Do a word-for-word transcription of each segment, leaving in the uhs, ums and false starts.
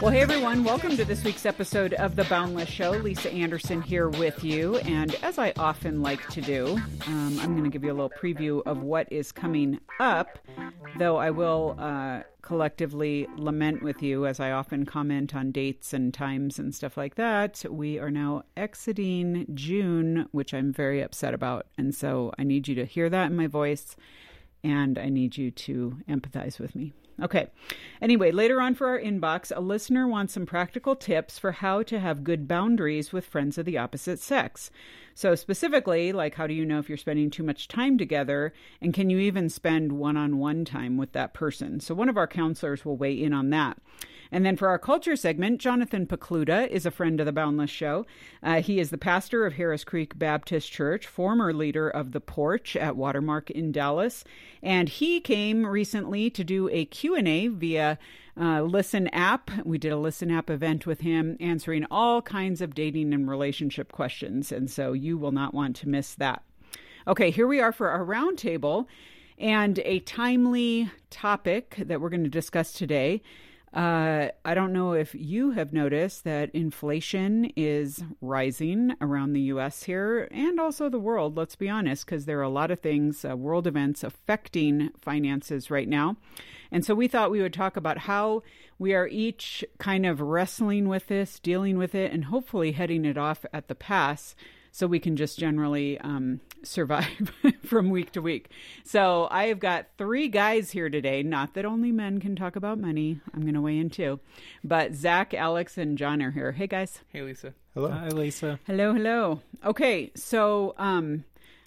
Well, hey everyone, welcome to this week's episode of The Boundless Show. Lisa Anderson here with you, and as I often like to do, um, I'm going to give you a little preview of what is coming up, though I will uh, collectively lament with you, as I often comment on dates and times and stuff like that. We are now exiting June, which I'm very upset about, and so I need you to hear that in my voice, and I need you to empathize with me. Okay. Anyway, later on for our inbox, a listener wants some practical tips for how to have good boundaries with friends of the opposite sex. So specifically, like, how do you know if you're spending too much time together, and can you even spend one-on-one time with that person? So one of our counselors will weigh in on that. And then for our culture segment, Jonathan Pokluda is a friend of the Boundless Show. Uh, he is the pastor of Harris Creek Baptist Church, former leader of The Porch at Watermark in Dallas. And he came recently to do a Q and A via uh, Listen App. We did a Listen App event with him, answering all kinds of dating and relationship questions. And so you will not want to miss that. Okay, here we are for our roundtable and a timely topic that we're going to discuss today. Uh, I don't know if you have noticed that inflation is rising around the U S here and also the world, let's be honest, because there are a lot of things, uh, world events affecting finances right now. And so we thought we would talk about how we are each kind of wrestling with this, dealing with it, and hopefully heading it off at the pass so we can just generally um, survive from week to week. So I have got three guys here today. Not that only men can talk about money. I'm going to weigh in too. But Zach, Alex, and John are here. Hey, guys. Hey, Lisa. Hello. Hi, Lisa. Hello, hello. Okay, so um,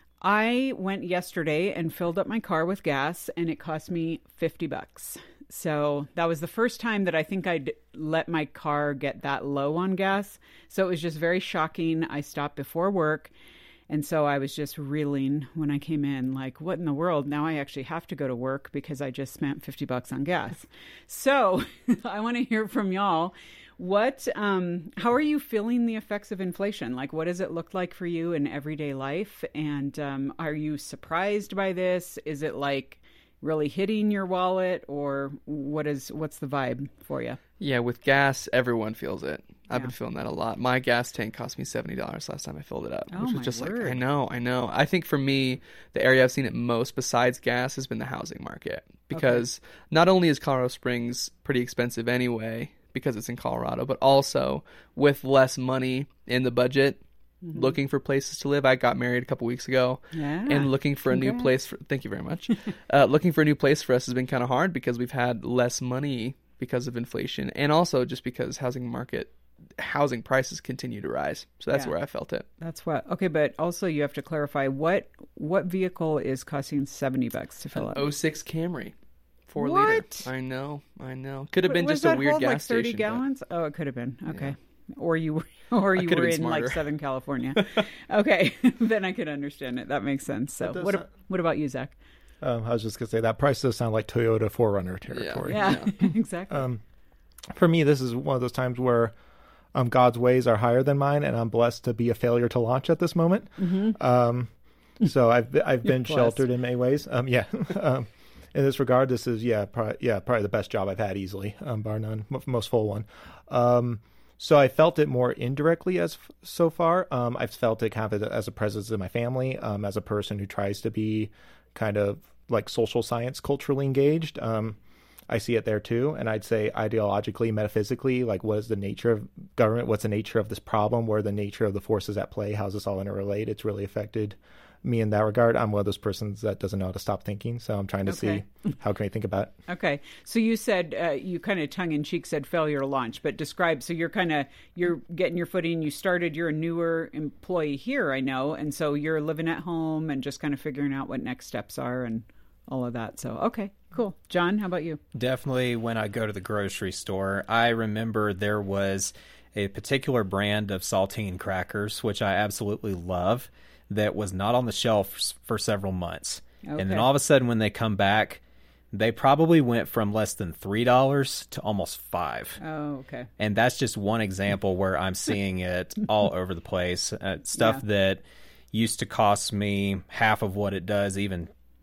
I went yesterday and filled up my car with gas, and it cost me fifty bucks. So that was the first time that I think I'd let my car get that low on gas. So it was just very shocking. I stopped before work. And so I was just reeling when I came in, like, what in the world? Now I actually have to go to work because I just spent fifty bucks on gas. So I want to hear from y'all. What, um, how are you feeling the effects of inflation? Like, what does it look like for you in everyday life? And um, are you surprised by this? Is it like really hitting your wallet, or what is what's the vibe for you? Yeah, with gas, everyone feels it. I've Yeah. been feeling that a lot. My gas tank cost me seventy dollars last time I filled it up, Oh, which was my just word. like, I know, I know. I think for me, the area I've seen it most besides gas has been the housing market, because okay. not only is Colorado Springs pretty expensive anyway, because it's in Colorado, but also with less money in the budget, mm-hmm. looking for places to live. I got married a couple weeks ago, yeah. and looking for Congrats. a new place. For, thank you very much. uh, looking for a new place for us has been kind of hard because we've had less money because of inflation, and also just because housing market, housing prices continue to rise. So that's yeah. where I felt it. That's what. Okay, but also you have to clarify what what vehicle is costing seventy bucks to fill An up. oh six Camry. Four What? liter. I know, I know. Could have been Was just that a weird hold gas like thirty station. gallons? Oh, it could have been. Okay. Yeah. Or you were, or you could have were been in like smarter. Southern California. Okay, then I could understand it. That makes sense. So, does what not- what about you, Zach? Um, I was just going to say that price does sound like Toyota four runner territory. Yeah, exactly. Um, for me, this is one of those times where um, God's ways are higher than mine, and I'm blessed to be a failure to launch at this moment. Mm-hmm. Um, so I've I've been blessed. sheltered in many ways. Um, yeah. um, in this regard, this is yeah, probably, yeah, probably the best job I've had easily, um, bar none, m- most full one. Um, so I felt it more indirectly as f- so far. Um, I've felt it kind of as a presence in my family, um, as a person who tries to be kind of like social science culturally engaged. Um, I see it there too. And I'd say ideologically, metaphysically, like what is the nature of government? What's the nature of this problem? What are the nature of the forces at play? How's this all interrelate? It's really affected me in that regard. I'm one of those persons that doesn't know how to stop thinking. So I'm trying to Okay. see how can I think about it. Okay, so you said uh, you kind of tongue in cheek said failure to launch, but describe. So you're kind of you're getting your footing. You started. You're a newer employee here, I know, and so you're living at home and just kind of figuring out what next steps are and all of that. So okay, cool. John, how about you? Definitely when I go to the grocery store, I remember there was a particular brand of saltine crackers, which I absolutely love, that was not on the shelf for several months. Okay. And then all of a sudden when they come back, they probably went from less than three dollars to almost five dollars. Oh, okay. And that's just one example where I'm seeing it all over the place. Uh, stuff Yeah. that used to cost me half of what it does even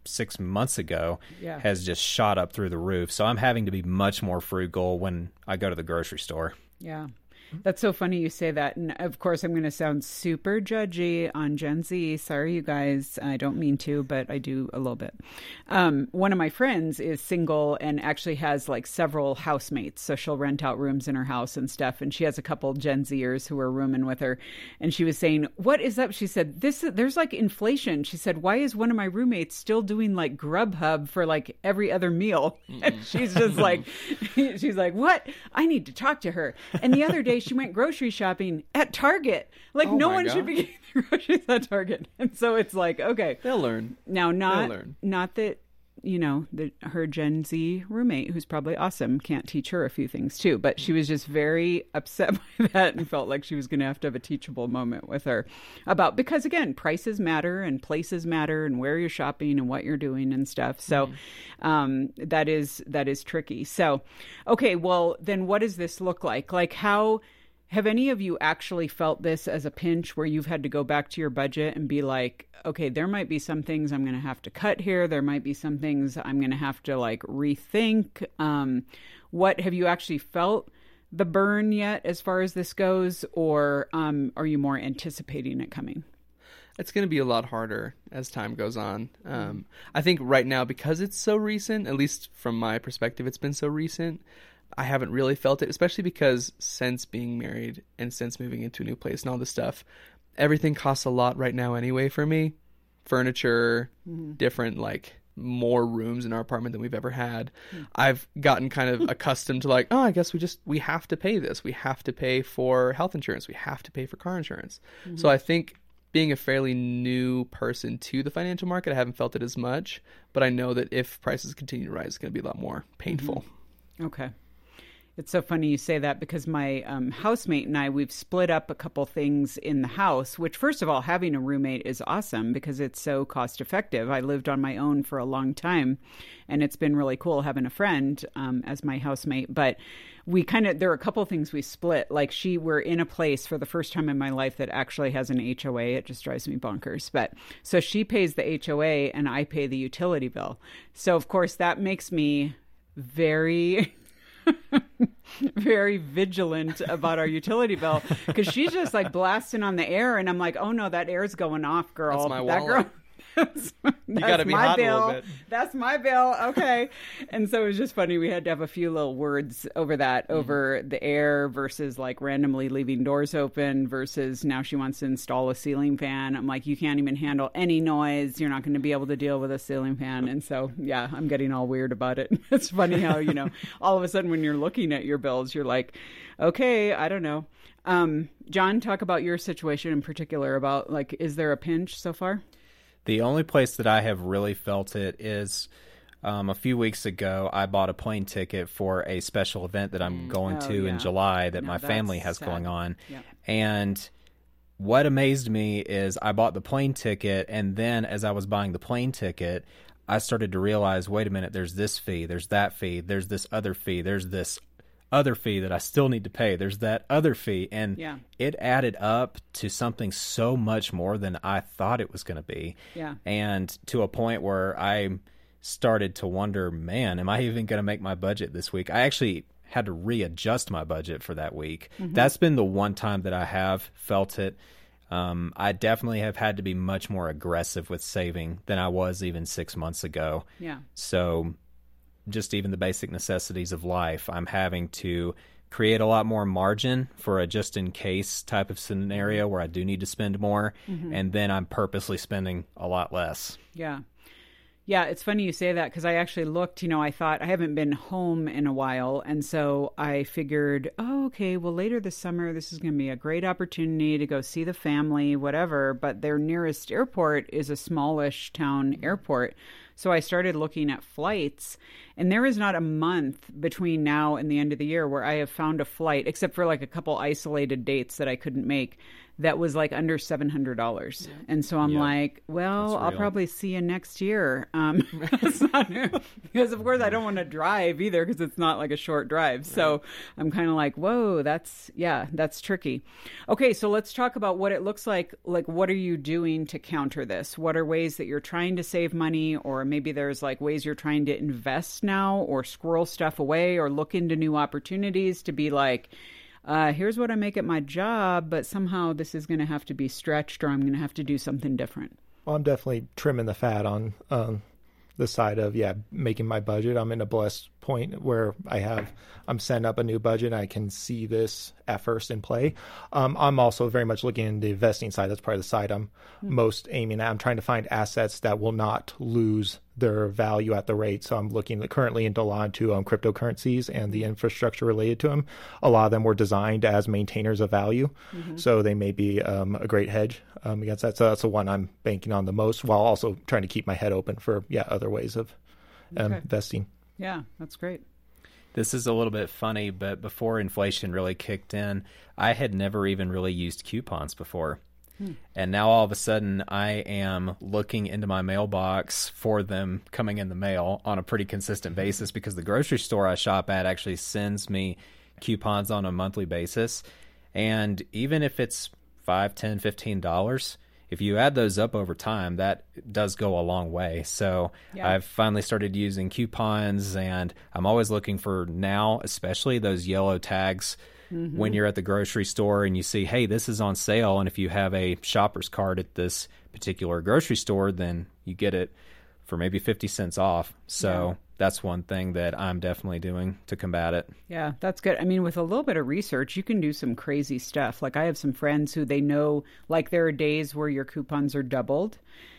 six months ago Yeah. has just shot up through the roof. So I'm having to be much more frugal when I go to the grocery store. Yeah. That's so funny you say that. And of course, I'm going to sound super judgy on Gen Z. Sorry, you guys. I don't mean to, but I do a little bit. Um, one of my friends is single and actually has like several housemates. So she'll rent out rooms in her house and stuff. And she has a couple Gen Zers who are rooming with her. And she was saying, what is up? She said, "This there's like inflation." She said, "Why is one of my roommates still doing like Grubhub for like every other meal?" And she's just like, she's like, "What? I need to talk to her." And the other day, she went grocery shopping at Target. Like, Oh no my one should be getting groceries at Target. And so it's like, okay. They'll learn. Now, not learn. not that, you know, the, her Gen Z roommate, who's probably awesome, can't teach her a few things too. But she was just very upset by that and felt like she was going to have to have a teachable moment with her about, because again, prices matter and places matter and where you're shopping and what you're doing and stuff. So mm-hmm. um, that is that is tricky. So, okay, well, then what does this look like? Like, how have any of you actually felt this as a pinch where you've had to go back to your budget and be like, okay, there might be some things I'm going to have to cut here. There might be some things I'm going to have to like rethink. Um, what have you actually felt the burn yet as far as this goes? Or um, are you more anticipating it coming? It's going to be a lot harder as time goes on. Um, I think right now, because it's so recent, at least from my perspective, it's been so recent, I haven't really felt it, especially because since being married and since moving into a new place and all this stuff, everything costs a lot right now anyway for me. Furniture, mm-hmm. different, like, more rooms in our apartment than we've ever had. Mm-hmm. I've gotten kind of accustomed to like, oh, I guess we just, we have to pay this. We have to pay for health insurance. We have to pay for car insurance. Mm-hmm. So I think being a fairly new person to the financial market, I haven't felt it as much, but I know that if prices continue to rise, it's going to be a lot more painful. Mm-hmm. Okay. It's so funny you say that because my um, housemate and I, we've split up a couple things in the house, which first of all, having a roommate is awesome because it's so cost effective. I lived on my own for a long time and it's been really cool having a friend um, as my housemate. But we kind of, there are a couple things we split. Like she, we're in a place for the first time in my life that actually has an H O A. It just drives me bonkers. But so she pays the H O A and I pay the utility bill. So of course that makes me very... very vigilant about our utility bill because she's just like blasting on the air and I'm like, oh no, that air's going off, girl. That's my that wallet. girl that's, you that's gotta be my hot bill. a little bit. That's my bill. Okay. And so it was just funny. We had to have a few little words over that, mm-hmm. over the air versus like randomly leaving doors open versus now she wants to install a ceiling fan. I'm like, you can't even handle any noise. You're not going to be able to deal with a ceiling fan. And so, yeah, I'm getting all weird about it. It's funny how, you know, all of a sudden when you're looking at your bills, you're like, okay, I don't know. Um, John, talk about your situation in particular about like, is there a pinch so far? The only place that I have really felt it is um, a few weeks ago, I bought a plane ticket for a special event that I'm going oh, to yeah. in July that No, my family has sad. going on. Yep. And what amazed me is I bought the plane ticket, and then as I was buying the plane ticket, I started to realize, wait a minute, there's this fee, there's that fee, there's this other fee, there's this other fee that I still need to pay. There's that other fee. And yeah. it added up to something so much more than I thought it was going to be. Yeah. And to a point where I started to wonder, man, am I even going to make my budget this week? I actually had to readjust my budget for that week. Mm-hmm. That's been the one time that I have felt it. Um, I definitely have had to be much more aggressive with saving than I was even six months ago. Yeah. So just even the basic necessities of life, I'm having to create a lot more margin for a just-in-case type of scenario where I do need to spend more, mm-hmm. and then I'm purposely spending a lot less. Yeah. Yeah, it's funny you say that because I actually looked, you know, I thought I haven't been home in a while. And so I figured, oh, okay, well, later this summer, this is going to be a great opportunity to go see the family, whatever. But their nearest airport is a smallish town airport. So I started looking at flights, and there is not a month between now and the end of the year where I have found a flight, except for like a couple isolated dates that I couldn't make, that was like under seven hundred dollars. Yeah. And so I'm yeah. like, well, I'll probably see you next year. Um, that's not, because of course I don't want to drive either because it's not like a short drive. Right. So I'm kind of like, whoa, that's, yeah, that's tricky. Okay. So let's talk about what it looks like. Like, what are you doing to counter this? What are ways that you're trying to save money or or maybe there's like ways you're trying to invest now or squirrel stuff away or look into new opportunities to be like, uh, here's what I make at my job, but somehow this is going to have to be stretched or I'm going to have to do something different? Well, I'm definitely trimming the fat on um, the side of, yeah, making my budget. I'm in a blessed point where I have, I'm setting up a new budget. I can see this at first in play. Um, I'm also very much looking in the investing side. That's probably the side I'm mm-hmm. most aiming at. I'm trying to find assets that will not lose their value at the rate. So I'm looking currently into a lot into um, cryptocurrencies and the infrastructure related to them. A lot of them were designed as maintainers of value. Mm-hmm. So they may be um, a great hedge um, against that. So that's the one I'm banking on the most, while also trying to keep my head open for, yeah, other ways of um, okay. investing. Yeah, that's great. This is a little bit funny, but before inflation really kicked in, I had never even really used coupons before. Hmm. And now all of a sudden I am looking into my mailbox for them coming in the mail on a pretty consistent basis, because the grocery store I shop at actually sends me coupons on a monthly basis. And even if it's five, ten, fifteen dollars, if you add those up over time, that does go a long way. So yeah. I've finally started using coupons, and I'm always looking for now, especially those yellow tags mm-hmm. when you're at the grocery store and you see, hey, this is on sale. And if you have a shopper's card at this particular grocery store, then you get it for maybe fifty cents off. So yeah. that's one thing that I'm definitely doing to combat it. Yeah, that's good. I mean, with a little bit of research, you can do some crazy stuff. Like I have some friends who they know, like there are days where your coupons are doubled.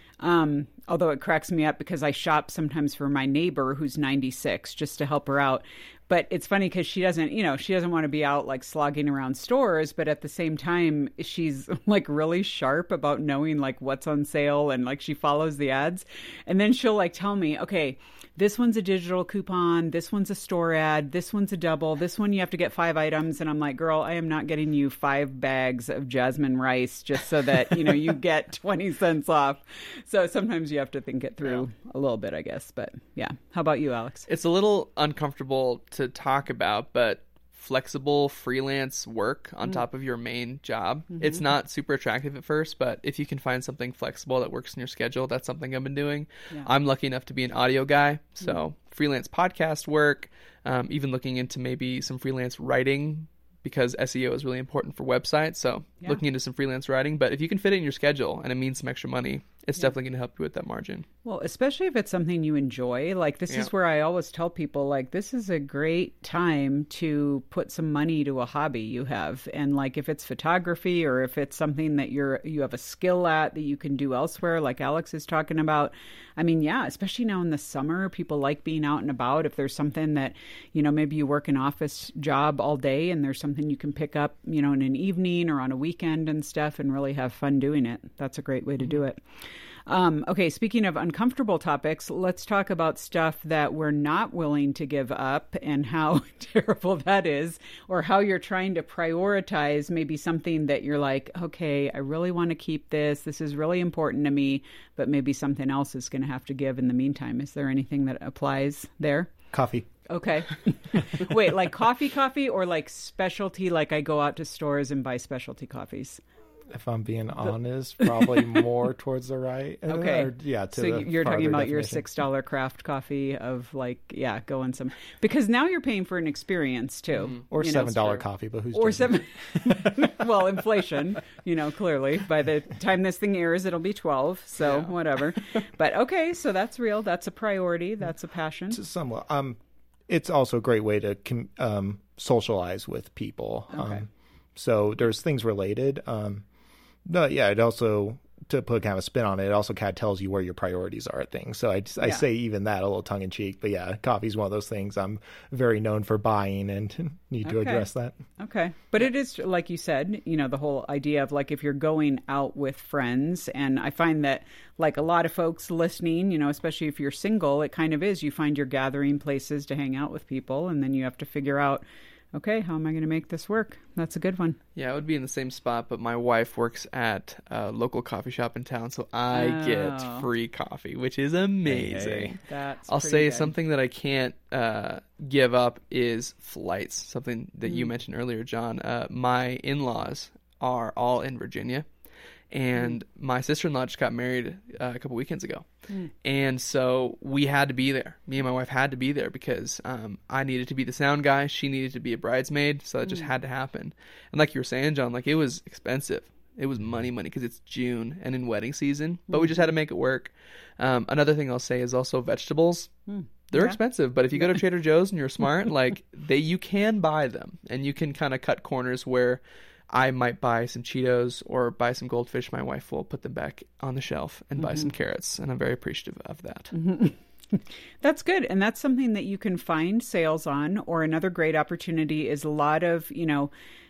Um, although it cracks me up because I shop sometimes for my neighbor who's ninety-six just to help her out. But it's funny because she doesn't, you know, she doesn't want to be out like slogging around stores. But at the same time, she's like really sharp about knowing like what's on sale, and like she follows the ads. And then she'll like tell me, okay, this one's a digital coupon. This one's a store ad. This one's a double. This one you have to get five items. And I'm like, girl, I am not getting you five bags of jasmine rice just so that, you know, you get twenty cents off. So sometimes you have to think it through yeah. a little bit, I guess. But yeah. How about you, Alex? It's a little uncomfortable to talk about, but flexible freelance work on mm. top of your main job. Mm-hmm. It's not super attractive at first, but if you can find something flexible that works in your schedule, that's something I've been doing. Yeah. I'm lucky enough to be an audio guy, so mm. freelance podcast work, um, even looking into maybe some freelance writing, because S E O is really important for websites. So yeah. looking into some freelance writing, but if you can fit it in your schedule and it means some extra money, it's yeah. definitely going to help you with that margin. Well, especially if it's something you enjoy. Like this yeah. is where I always tell people, like, this is a great time to put some money to a hobby you have. And like if it's photography, or if it's something that you're you have a skill at that you can do elsewhere, like Alex is talking about. I mean, yeah, especially now in the summer, people like being out and about. If there's something that, you know, maybe you work an office job all day and there's something you can pick up, you know, in an evening or on a weekend and stuff and really have fun doing it. That's a great way to do it. Um, okay, speaking of uncomfortable topics, let's talk about stuff that we're not willing to give up and how terrible that is, or how you're trying to prioritize maybe something that you're like, okay, I really want to keep this. This is really important to me, but maybe something else is going to have to give in the meantime. Is there anything that applies there? Coffee. Okay. Wait, like coffee coffee or like specialty, like I go out to stores and buy specialty coffees? If I'm being honest, probably more towards the right. Okay. Or, yeah. To so the you're talking about definition. your six dollar craft coffee of like, yeah, going some, because now you're paying for an experience too. Mm-hmm. Or seven dollar coffee, but who's or seven? Well, inflation, you know, clearly by the time this thing airs, it'll be twelve. So yeah. whatever. But okay, so that's real. That's a priority. That's a passion. Somewhat. Um, it's also a great way to com- um socialize with people. Okay. Um, so there's things related. Um. No, yeah, it also, to put kind of a spin on it, it also kind of tells you where your priorities are at things. So I, I yeah. say even that a little tongue-in-cheek. But yeah, coffee is one of those things I'm very known for buying and need to okay. address that. Okay. But it is, like you said, you know, the whole idea of like if you're going out with friends, and I find that like a lot of folks listening, you know, especially if you're single, it kind of is, you find your gathering places to hang out with people, and then you have to figure out, okay, how am I going to make this work? That's a good one. Yeah, I would be in the same spot, but my wife works at a local coffee shop in town, so I oh. get free coffee, which is amazing. Hey, that's I'll say good. Something that I can't uh, give up is flights, something that mm. you mentioned earlier, John. Uh, my in-laws are all in Virginia, and mm. my sister-in-law just got married uh, a couple weekends ago. Mm. And so we had to be there. Me and my wife had to be there because um, I needed to be the sound guy. She needed to be a bridesmaid. So that mm. just had to happen. And like you were saying, John, like it was expensive. It was money, money, because it's June and in wedding season. But mm. we just had to make it work. Um, another thing I'll say is also vegetables. Mm. They're yeah. expensive, but if you go to Trader Joe's and you're smart, like they, you can buy them, and you can kind of cut corners where I might buy some Cheetos or buy some goldfish. My wife will put them back on the shelf and mm-hmm. buy some carrots, and I'm very appreciative of that. Mm-hmm. That's good, and that's something that you can find sales on. Or another great opportunity is a lot of, you know,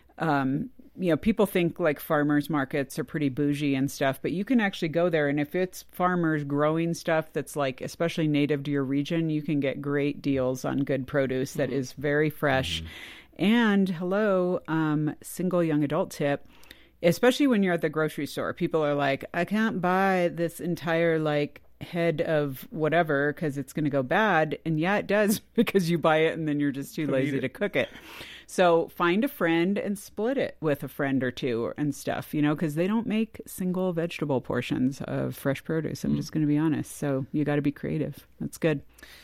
um, you know, people think like farmers markets are pretty bougie and stuff, but you can actually go there. And if it's farmers growing stuff that's like, especially native to your region, you can get great deals on good produce that mm-hmm. is very fresh. Mm-hmm. And hello, um, single young adult tip, especially when you're at the grocery store, people are like, I can't buy this entire like head of whatever because it's going to go bad. And yeah, it does, because you buy it and then you're just too lazy to cook it. So find a friend and split it with a friend or two and stuff, you know, because they don't make single vegetable portions of fresh produce. I'm mm. just going to be honest. So you got to be creative. That's good.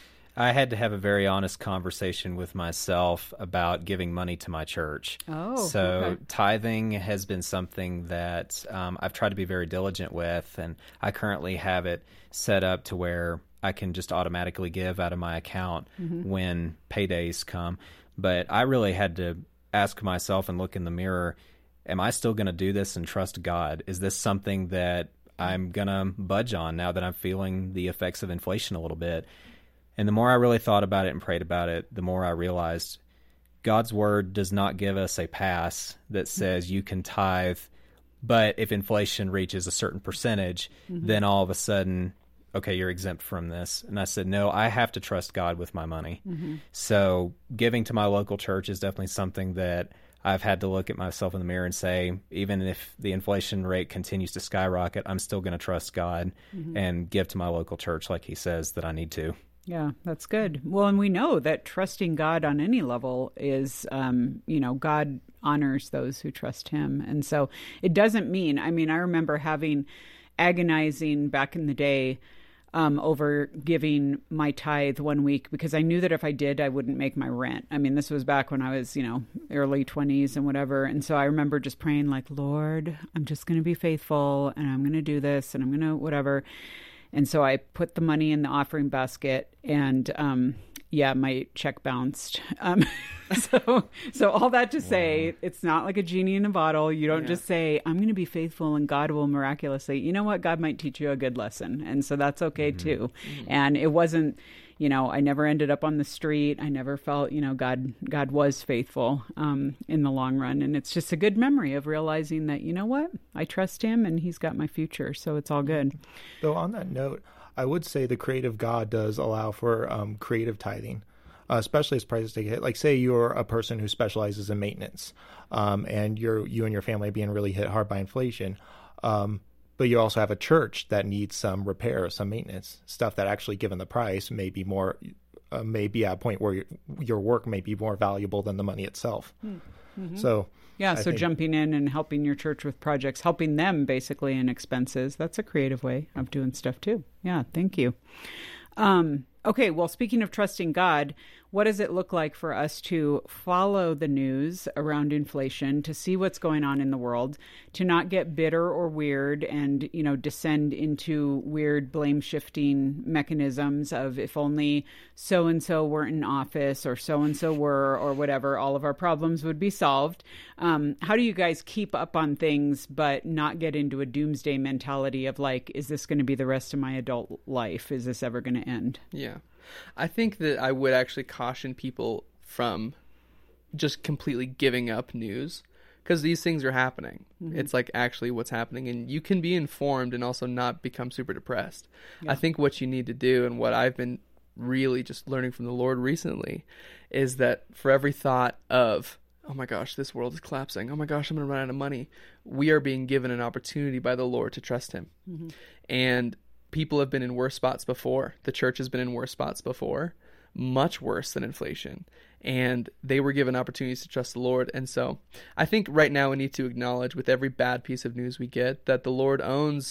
I had to have a very honest conversation with myself about giving money to my church. Oh, so okay. Tithing has been something that um, I've tried to be very diligent with, and I currently have it set up to where I can just automatically give out of my account mm-hmm. when paydays come. But I really had to ask myself and look in the mirror, am I still going to do this and trust God? Is this something that I'm going to budge on now that I'm feeling the effects of inflation a little bit? And the more I really thought about it and prayed about it, the more I realized God's word does not give us a pass that says you can tithe, but if inflation reaches a certain percentage, mm-hmm. then all of a sudden, okay, you're exempt from this. And I said, no, I have to trust God with my money. Mm-hmm. So giving to my local church is definitely something that I've had to look at myself in the mirror and say, even if the inflation rate continues to skyrocket, I'm still going to trust God mm-hmm. and give to my local church like he says that I need to. Yeah, that's good. Well, and we know that trusting God on any level is, um, you know, God honors those who trust him. And so it doesn't mean, I mean, I remember having agonizing back in the day um, over giving my tithe one week because I knew that if I did, I wouldn't make my rent. I mean, this was back when I was, you know, early twenties and whatever. And so I remember just praying like, Lord, I'm just going to be faithful and I'm going to do this and I'm going to whatever. And so I put the money in the offering basket and, um, yeah, my check bounced. Um, so, so all that to wow. say, it's not like a genie in a bottle. You don't yeah. just say, I'm going to be faithful and God will miraculously, you know what? God might teach you a good lesson. And so that's okay mm-hmm. too. Mm-hmm. And it wasn't, you know, I never ended up on the street. I never felt, you know, God, God was faithful, um, in the long run. And it's just a good memory of realizing that, you know what, I trust him and he's got my future. So it's all good. Though on that note, I would say the creative God does allow for um, creative tithing, uh, especially as prices take a hit. Like say you're a person who specializes in maintenance um, and you're, you and your family are being really hit hard by inflation. Um, But you also have a church that needs some repair, some maintenance, stuff that actually, given the price, may be more, uh, may be at a point where your, your work may be more valuable than the money itself. Mm-hmm. So, yeah, I so think, jumping in and helping your church with projects, helping them basically in expenses, that's a creative way of doing stuff too. Yeah, thank you. Um, okay, well, speaking of trusting God, what does it look like for us to follow the news around inflation, to see what's going on in the world, to not get bitter or weird and, you know, descend into weird blame shifting mechanisms of if only so-and-so weren't in office or so-and-so were or whatever, all of our problems would be solved. Um, how do you guys keep up on things but not get into a doomsday mentality of like, is this going to be the rest of my adult life? Is this ever going to end? Yeah. I think that I would actually caution people from just completely giving up news because these things are happening. Mm-hmm. It's like actually what's happening, and you can be informed and also not become super depressed. Yeah. I think what you need to do, and what I've been really just learning from the Lord recently, is that for every thought of, oh my gosh, this world is collapsing, oh my gosh, I'm going to run out of money, we are being given an opportunity by the Lord to trust him. Mm-hmm. And people have been in worse spots before. The church has been in worse spots before, much worse than inflation. And they were given opportunities to trust the Lord. And so I think right now we need to acknowledge with every bad piece of news we get that the Lord owns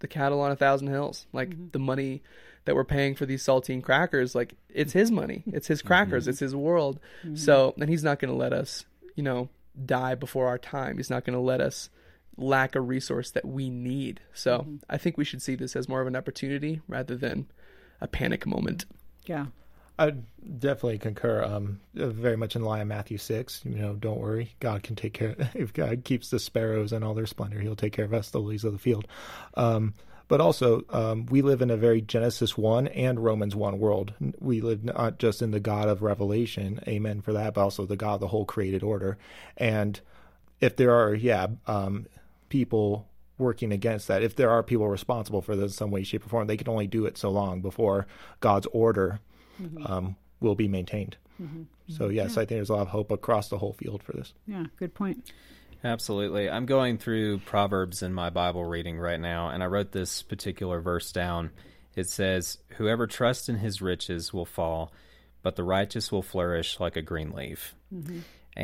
the cattle on a thousand hills. Like mm-hmm. the money that we're paying for these saltine crackers, like it's his money, it's his crackers, mm-hmm. it's his world. Mm-hmm. So, and he's not going to let us, you know, die before our time. He's not going to let us lack a resource that we need. So mm-hmm. I think we should see this as more of an opportunity rather than a panic moment. Yeah. I definitely concur. Um, very much in line with Matthew six. You know, don't worry. God can take care. If God keeps the sparrows in all their splendor, He'll take care of us, the lilies of the field. Um, but also, um, we live in a very Genesis one and Romans one world. We live not just in the God of Revelation, amen for that, but also the God of the whole created order. And if there are, yeah, um, people working against that, if there are people responsible for this in some way, shape, or form, they can only do it so long before God's order Mm-hmm. Um, will be maintained. Mm-hmm. So, yes, yeah. I think there's a lot of hope across the whole field for this. Yeah, good point. Absolutely. I'm going through Proverbs in my Bible reading right now, and I wrote this particular verse down. It says, "Whoever trusts in his riches will fall, but the righteous will flourish like a green leaf." Mm-hmm.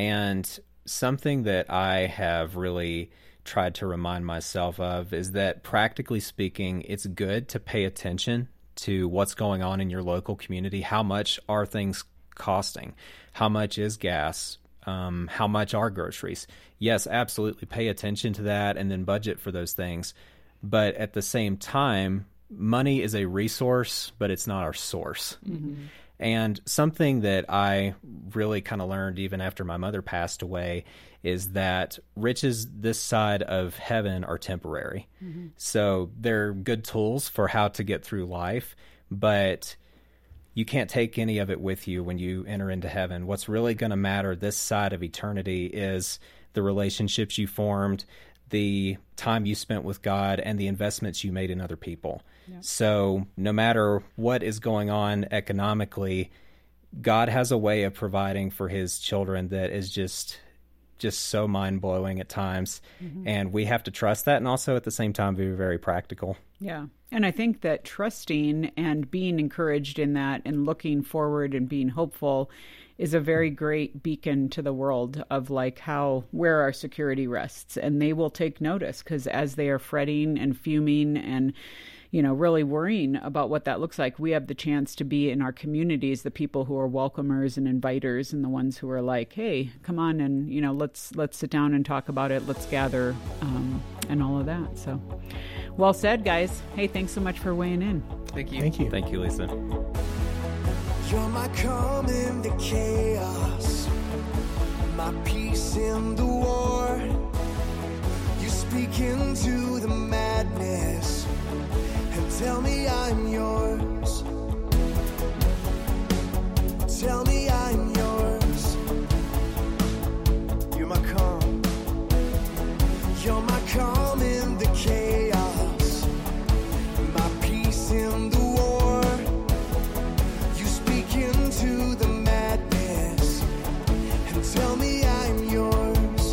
And something that I have really tried to remind myself of is that, practically speaking, it's good to pay attention to what's going on in your local community. How much are things costing? How much is gas? Um, how much are groceries? Yes, absolutely. Pay attention to that and then budget for those things. But at the same time, money is a resource, but it's not our source. Mm-hmm. And something that I really kind of learned even after my mother passed away is that riches this side of heaven are temporary. Mm-hmm. So they're good tools for how to get through life, but you can't take any of it with you when you enter into heaven. What's really going to matter this side of eternity is the relationships you formed, the time you spent with God, and the investments you made in other people. Yeah. So no matter what is going on economically, God has a way of providing for his children that is just just so mind-blowing at times. Mm-hmm. And we have to trust that, and also at the same time be very practical. Yeah. And I think that trusting and being encouraged in that and looking forward and being hopeful is a very great beacon to the world of like how, where our security rests. And they will take notice, because as they are fretting and fuming and, you know, really worrying about what that looks like, we have the chance to be in our communities, the people who are welcomers and inviters, and the ones who are like, hey, come on and, you know, let's, let's sit down and talk about it. Let's gather, um, and all of that. So well said, guys. Hey, thanks so much for weighing in. Thank you. Thank you. Thank you, Lisa. You're my calm in the chaos, my peace in the war. You speak into the madness and tell me I'm yours. Tell me I'm yours. You're my calm. You're my calm in the chaos, my peace in the war. You speak into the madness and tell me I'm yours.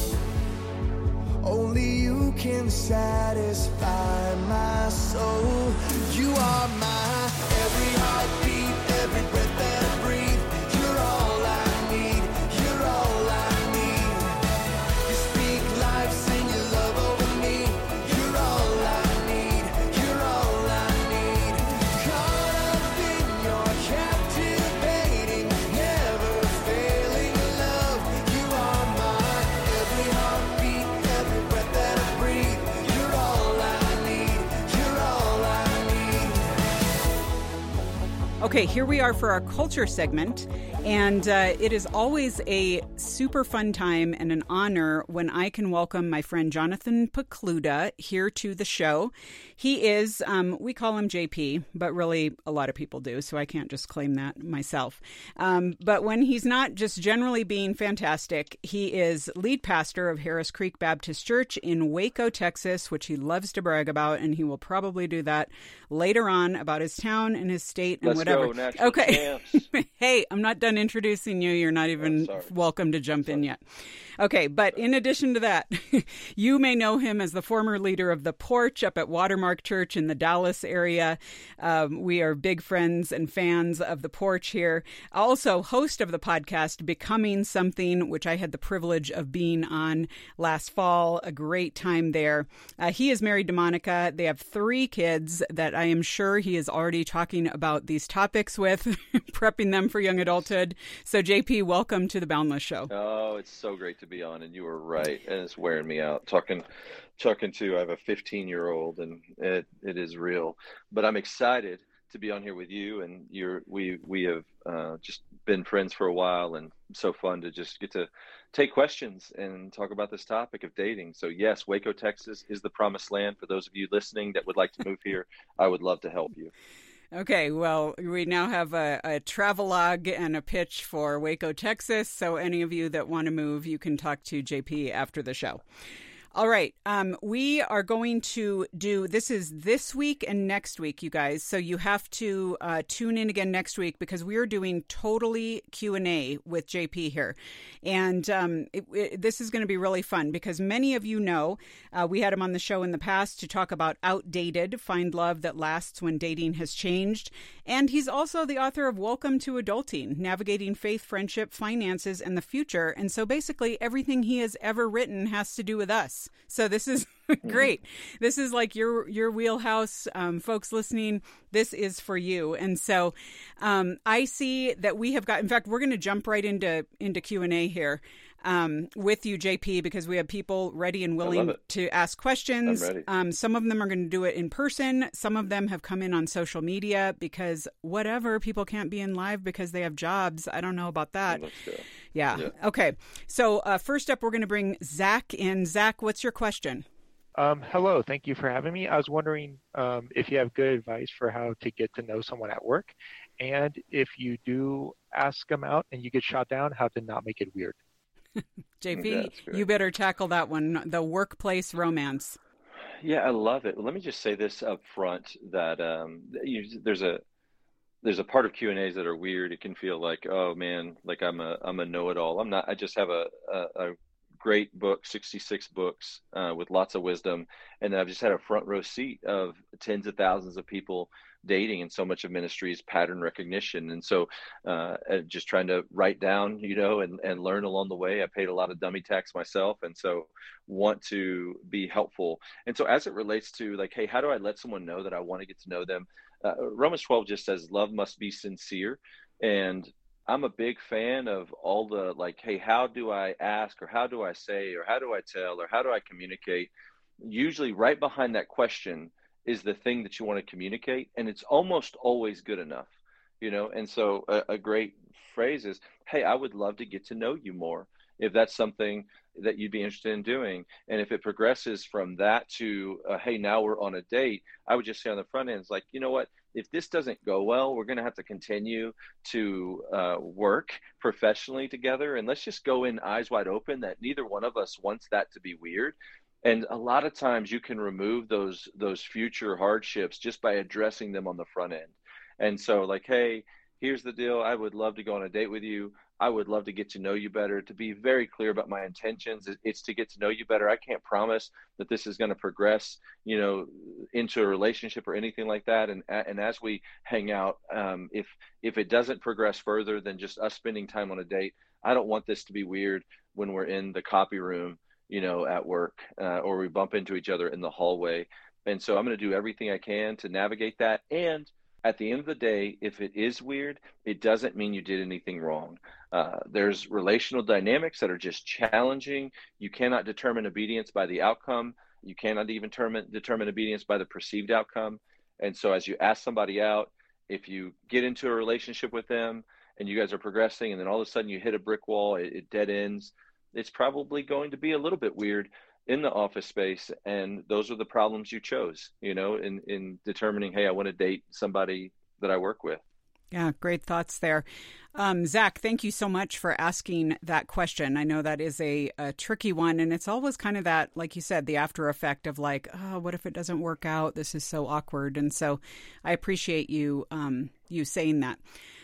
Only you can satisfy my soul. You are my every heartbeat, every breath that I breathe. You're all I need, you're all I need. You speak life, sing your love over me. You're all I need, you're all I need. Caught up in your captivating, never failing love. You are my every heartbeat, every breath that I breathe. You're all I need, you're all I need. Okay, here we are for our culture segment, and uh, it is always a super fun time and an honor when I can welcome my friend Jonathan Pokluda here to the show. He is, um, we call him J P, but really a lot of people do, so I can't just claim that myself. Um, but when he's not just generally being fantastic, he is lead pastor of Harris Creek Baptist Church in Waco, Texas, which he loves to brag about, and he will probably do that later on about his town and his state and Let's whatever. go, National Okay. Champs. Hey, I'm not done done introducing you. You're not even Oh, welcome to jump in yet. Okay, but in addition to that, you may know him as the former leader of The Porch up at Watermark Church in the Dallas area. Um, we are big friends and fans of The Porch here. Also, host of the podcast Becoming Something, which I had the privilege of being on last fall. A great time there. Uh, he is married to Monica. They have three kids that I am sure he is already talking about these topics with, prepping them for young adulthood. So, J P, welcome to the Boundless Show. Oh, it's so great to be on, and you were right, and it's wearing me out. Talking, talking to, I have a fifteen-year-old, and it it is real. But I'm excited to be on here with you, and you're we we have uh, just been friends for a while, and so fun to just get to take questions and talk about this topic of dating. So yes, Waco, Texas is the promised land. For those of you listening that would like to move here, I would love to help you. Okay, well, we now have a, a travelogue and a pitch for Waco, Texas. So any of you that want to move, you can talk to J P after the show. All right. Um, we are going to do, this is this week and next week, you guys. So you have to uh, tune in again next week because we are doing totally Q and A with J P here. And um, it, it, this is going to be really fun because many of you know uh, we had him on the show in the past to talk about Outdated, Find Love That Lasts When Dating Has Changed. And he's also the author of Welcome to Adulting, Navigating Faith, Friendship, Finances, and the Future. And so basically everything he has ever written has to do with us. So this is great. This is like your your wheelhouse, um, folks listening. This is for you. And so um, I see that we have got. In fact, we're going to jump right into into Q and A here um, with you, J P, because we have people ready and willing to ask questions. I'm ready. Um, some of them are going to do it in person. Some of them have come in on social media because whatever, people can't be in live because they have jobs. I don't know about that. Let's go. Yeah. Yeah. Okay. So uh, first up, we're going to bring Zach in. Zach, what's your question? Um, hello, thank you for having me. I was wondering um, if you have good advice for how to get to know someone at work, and if you do ask them out and you get shot down, how to not make it weird. J P, you better tackle that one, the workplace romance. Yeah, I love it. Let me just say this up front that um, you, there's a there's a part of Q and A's that are weird. It can feel like, oh man, like I'm a I'm a know-it-all. I'm not. I just have a a, a great book, sixty-six books uh, with lots of wisdom, and I've just had a front row seat of tens of thousands of people dating, and so much of ministry is pattern recognition. And so uh, just trying to write down, you know, and, and learn along the way. I paid a lot of dummy tax myself, and so want to be helpful. And so as it relates to like, hey, how do I let someone know that I want to get to know them? Uh, Romans twelve just says love must be sincere. And I'm a big fan of all the like, hey, how do I ask, or how do I say, or how do I tell, or how do I communicate? Usually right behind that question is the thing that you want to communicate. And it's almost always good enough, you know? And so a, a great phrase is, hey, I would love to get to know you more, if that's something that you'd be interested in doing. And if it progresses from that to, uh, hey, now we're on a date, I would just say on the front end, it's like, you know what, if this doesn't go well, we're going to have to continue to uh, work professionally together. And let's just go in eyes wide open that neither one of us wants that to be weird. And a lot of times you can remove those those future hardships just by addressing them on the front end. And so like, hey, here's the deal. I would love to go on a date with you. I would love to get to know you better. To be very clear about my intentions, it's to get to know you better. I can't promise that this is going to progress, you know, into a relationship or anything like that. And and as we hang out, um, if if it doesn't progress further than just us spending time on a date, I don't want this to be weird when we're in the copy room, you know, at work, uh, or we bump into each other in the hallway. And so I'm going to do everything I can to navigate that. And at the end of the day, if it is weird, it doesn't mean you did anything wrong. Uh, there's relational dynamics that are just challenging. You cannot determine obedience by the outcome. You cannot even determine, determine obedience by the perceived outcome. And so as you ask somebody out, if you get into a relationship with them and you guys are progressing, and then all of a sudden you hit a brick wall, it, it dead ends, it's probably going to be a little bit weird in the office space. And those are the problems you chose, you know, in, in determining, hey, I want to date somebody that I work with. Yeah, great thoughts there. Um, Zach, thank you so much for asking that question. I know that is a, a tricky one, and it's always kind of that, like you said, the after effect of like, oh, what if it doesn't work out? This is so awkward. And so I appreciate you, um, you saying that.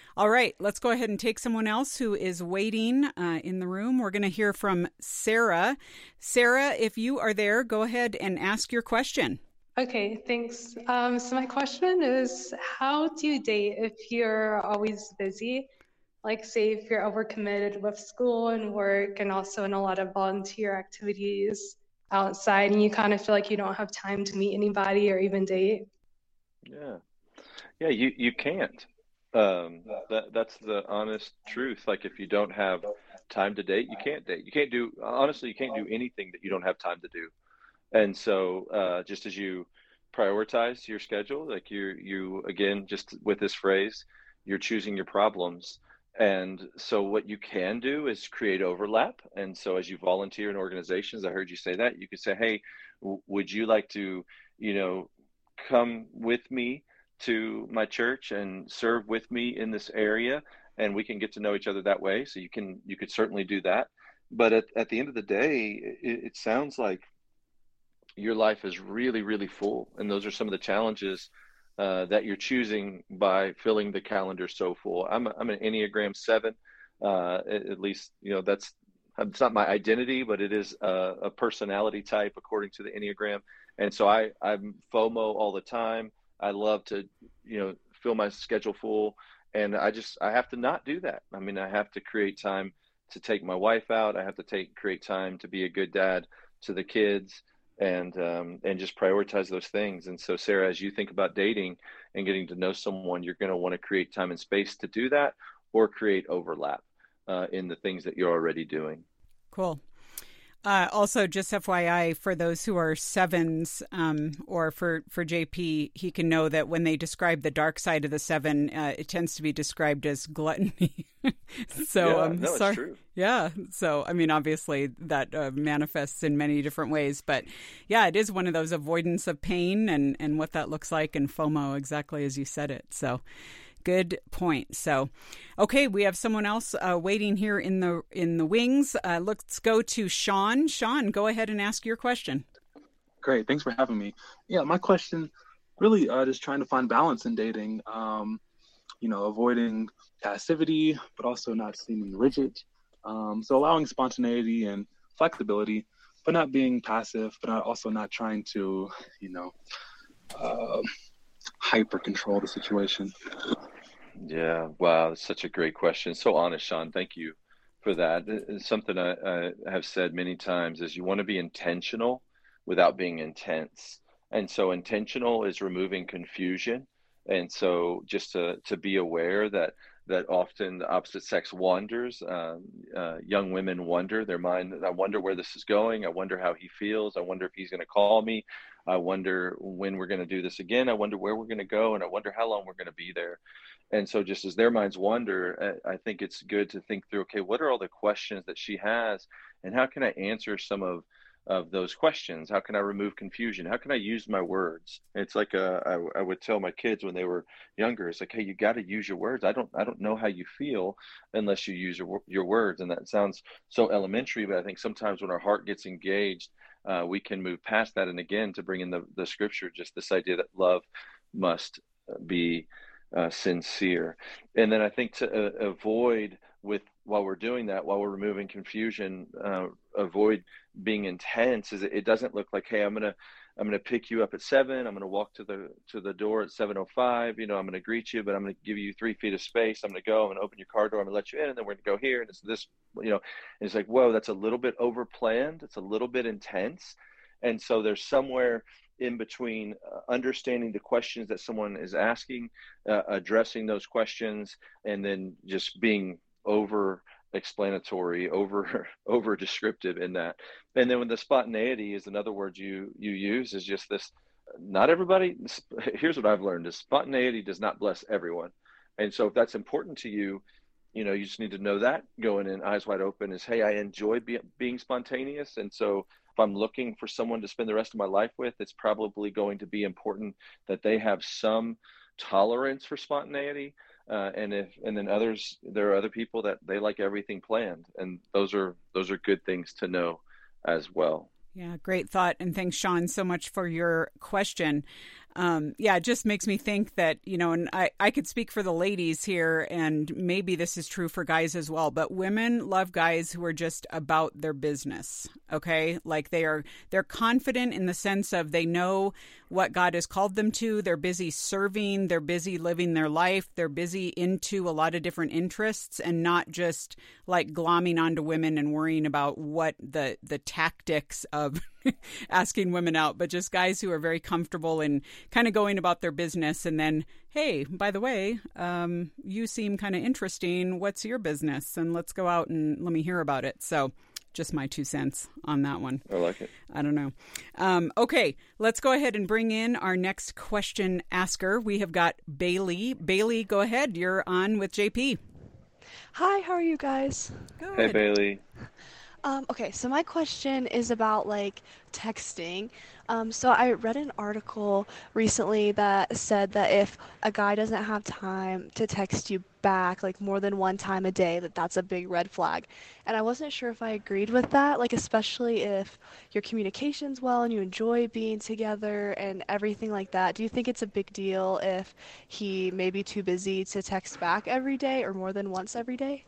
All right, let's go ahead and take someone else who is waiting uh, in the room. We're going to hear from Sarah. Sarah, if you are there, go ahead and ask your question. Okay, thanks. Um, so my question is, how do you date if you're always busy? Like, say if you're overcommitted with school and work and also in a lot of volunteer activities outside, and you kind of feel like you don't have time to meet anybody or even date? Yeah. Yeah, you, you can't. Um, that that's the honest truth. Like, if you don't have time to date, you can't date. You can't do, honestly, you can't do anything that you don't have time to do. And so, uh, just as you prioritize your schedule, like you, you, again, just with this phrase, you're choosing your problems. And so what you can do is create overlap. And so as you volunteer in organizations, I heard you say that, you could say, hey, w- would you like to, you know, come with me to my church and serve with me in this area, and we can get to know each other that way. So you can, you could certainly do that. But at, at the end of the day, it, it sounds like your life is really, really full. And those are some of the challenges uh, that you're choosing by filling the calendar so full. I'm, a, I'm an Enneagram seven, uh, at, at least, you know, that's, it's not my identity, but it is a, a personality type according to the Enneagram. And so I, I'm FOMO all the time. I love to, you know, fill my schedule full, and I just, I have to not do that. I mean, I have to create time to take my wife out. I have to take, create time to be a good dad to the kids, and, um, and just prioritize those things. And so, Sarah, as you think about dating and getting to know someone, you're going to want to create time and space to do that, or create overlap uh, in the things that you're already doing. Cool. Uh, also, just F Y I, for those who are sevens, um, or for, for J P, he can know that when they describe the dark side of the seven, uh, it tends to be described as gluttony. so, yeah, um, no, sorry. it's true. Yeah. So, I mean, obviously that uh, manifests in many different ways, but yeah, it is one of those avoidance of pain and, and what that looks like, and FOMO, exactly as you said it. So, good point. So, okay, we have someone else uh, waiting here in the in the wings. Uh, let's go to Sean. Sean, go ahead and ask your question. Great, thanks for having me. Yeah, my question, really, uh, just trying to find balance in dating. Um, you know, avoiding passivity, but also not seeming rigid. Um, so allowing spontaneity and flexibility, but not being passive, but not, also not trying to, you know, uh, hyper control the situation. Yeah, wow, that's such a great question. So honest, Sean. Thank you for that. It's something I, I have said many times is you want to be intentional without being intense. And so intentional is removing confusion. And so just to, to be aware that that often the opposite sex wanders. Um, uh, young women wonder, their mind, I wonder where this is going. I wonder how he feels. I wonder if he's going to call me. I wonder when we're going to do this again. I wonder where we're going to go. And I wonder how long we're going to be there. And so just as their minds wander, I think it's good to think through, okay, what are all the questions that she has? And how can I answer some of of those questions? How can I remove confusion? How can I use my words? It's like a, I, I would tell my kids when they were younger, it's like, hey, you got to use your words. I don't, I don't know how you feel unless you use your, your words. And that sounds so elementary, but I think sometimes when our heart gets engaged, uh, we can move past that. And again, to bring in the, the scripture, just this idea that love must be uh, sincere. And then I think to uh, avoid with, while we're doing that, while we're removing confusion, uh, avoid being intense, is it, it doesn't look like, hey, I'm going to, I'm going to pick you up at seven. I'm going to walk to the, to the door at seven oh five. You know, I'm going to greet you, but I'm going to give you three feet of space. I'm going to go, I'm going to open your car door. I'm going to let you in, and then we're going to go here. And it's this, you know, and it's like, whoa, that's a little bit over planned. It's a little bit intense. And so there's somewhere in between uh, understanding the questions that someone is asking, uh, addressing those questions, and then just being over explanatory, over over descriptive in that. And then when the spontaneity is another word you you use, is just this, not everybody, here's what I've learned, is spontaneity does not bless everyone. And so if that's important to you, you know, you just need to know that going in eyes wide open is, hey, I enjoy be, being spontaneous. And so if I'm looking for someone to spend the rest of my life with, it's probably going to be important that they have some tolerance for spontaneity. Uh, and if, and then others, there are other people that they like everything planned, and those are, those are good things to know as well. Yeah, great thought. And thanks, Sean, so much for your question. um, yeah, it just makes me think that, you know, and I, I could speak for the ladies here, and maybe this is true for guys as well, but women love guys who are just about their business, okay? Like they are, they're confident in the sense of they know what God has called them to. They're busy serving, they're busy living their life, they're busy into a lot of different interests, and not just like glomming onto women and worrying about what the, the tactics of asking women out, but just guys who are very comfortable in kind of going about their business. And then, hey, by the way, um, you seem kind of interesting. What's your business? And let's go out and let me hear about it. So just my two cents on that one. I like it. I don't know. Um, okay, let's go ahead and bring in our next question asker. We have got Bailey. Bailey, go ahead. You're on with J P. Hi, how are you guys? Good. Hey, Bailey. Um, okay, so my question is about like texting. Um, so I read an article recently that said that if a guy doesn't have time to text you back like more than one time a day, that that's a big red flag. And I wasn't sure if I agreed with that, like especially if your communication's well and you enjoy being together and everything like that. Do you think it's a big deal if he may be too busy to text back every day or more than once every day?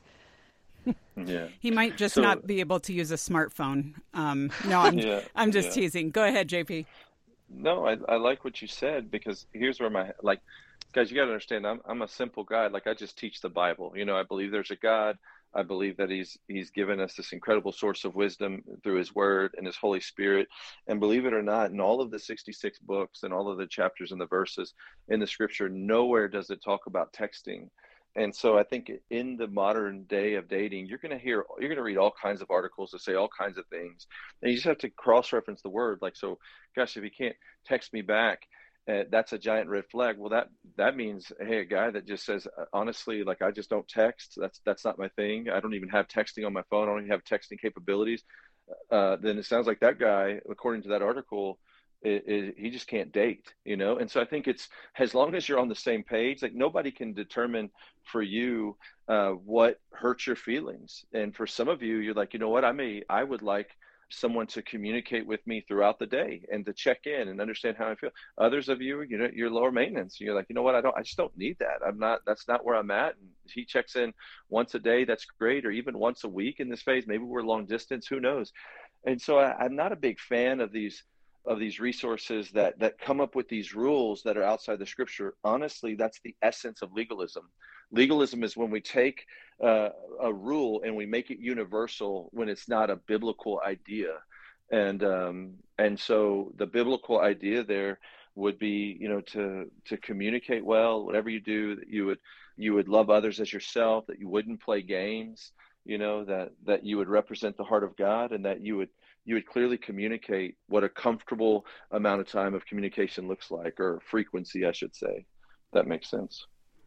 Yeah. He might just So- not be able to use a smartphone. Um, no, I'm, Yeah, I'm just yeah. teasing. Go ahead, J P. No, I, I like what you said, because here's where my, like, guys, you got to understand, I'm I'm a simple guy. Like, I just teach the Bible. You know, I believe there's a God. I believe that he's he's given us this incredible source of wisdom through his word and his Holy Spirit. And believe it or not, in all of the sixty-six books and all of the chapters and the verses in the scripture, nowhere does it talk about texting. And so I think in the modern day of dating, you're going to hear, you're going to read all kinds of articles that say all kinds of things. And you just have to cross-reference the word. Like, so, gosh, if you can't text me back, uh, that's a giant red flag. Well, that, that means, hey, a guy that just says, uh, honestly, like, I just don't text. That's, that's not my thing. I don't even have texting on my phone. I don't even have texting capabilities. Uh, then it sounds like that guy, according to that article, It, it, he just can't date, you know? And so I think it's, as long as you're on the same page, like nobody can determine for you uh, what hurts your feelings. And for some of you, you're like, you know what, I may, I would like someone to communicate with me throughout the day and to check in and understand how I feel. Others of you, you know, you're lower maintenance. You're like, you know what, I don't, I just don't need that. I'm not, that's not where I'm at. And he checks in once a day. That's great. Or even once a week in this phase. Maybe we're long distance, who knows? And so I, I'm not a big fan of these of these resources that that come up with these rules that are outside the scripture. Honestly, that's the essence of legalism. Legalism is when we take uh, a rule and we make it universal when it's not a biblical idea. And um, and so the biblical idea there would be, you know, to to communicate well, whatever you do, that you would you would love others as yourself, that you wouldn't play games, you know, that that you would represent the heart of God, and that you would you would clearly communicate what a comfortable amount of time of communication looks like, or frequency, I should say. That makes sense.